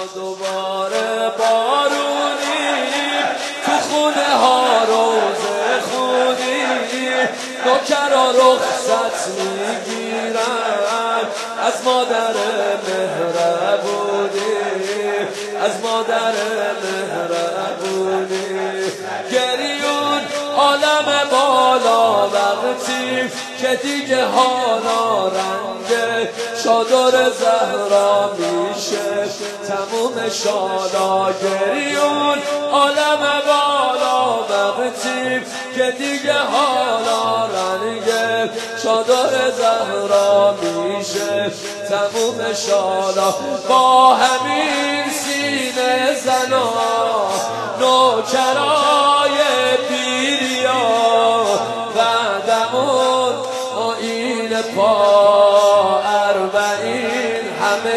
دوباره بارونی تو خونه ها روزه خونی نوکرا رخصت میگیرن از مادر مهربونی از مادر مهربونی گریون عالم بالا وقتی که دیگه حالا رنگ چادر زهرا میشه تموم شالا گریون عالم بالا وقتی که دیگه حالا رنگ چادر زهرا میشه تموم شالا با همین سینه زنا نوکرای پیریا بعدمون آیین پا اربعین همه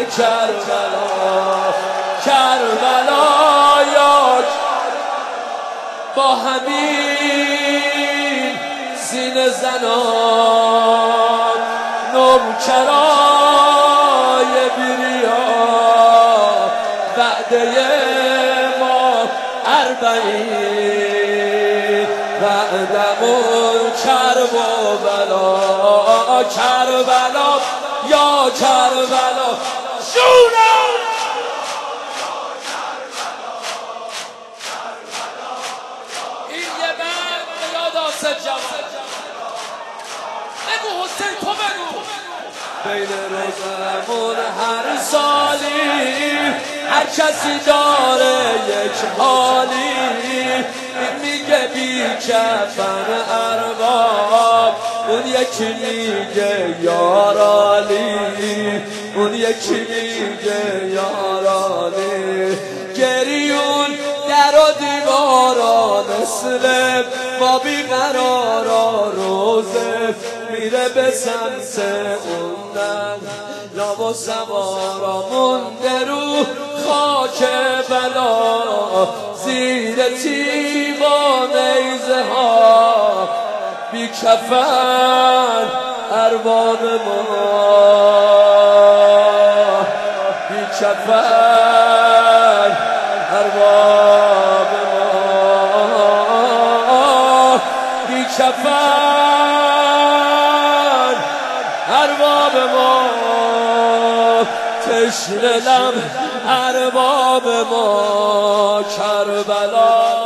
کربلا یا با همین سینه زنان نوکرای بیریا وعده ما اربعین بعدمون کرب و بلا کربلا یا کربلا جونم این یه من یاد آسد جوان بگو حسین تو بگو بین روزمون هر سالی هر کسی داره یک حالی میگه بی کفن ارباب اون یکی میگه یارالی اون یکی میگه یارالی گریون در و دیوارا مثل ما بیقرارا روزه میره به سمت اوندن لاب و سوارا مونده رو خاک بلا زیر تیبا نیزه ها بی کفن ارباب ما بی کفن ارباب ما بی کفن ارباب ما تشنه لب ارباب ما کربلا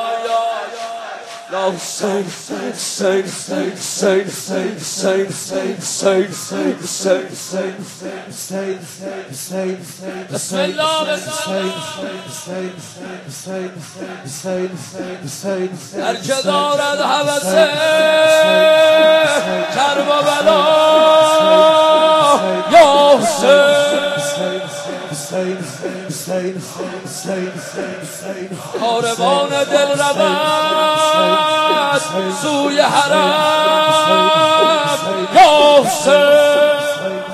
بسم الله هر که دارد هوسه کرب و بلا یا کاروان دل رود سوی حرم یا حسین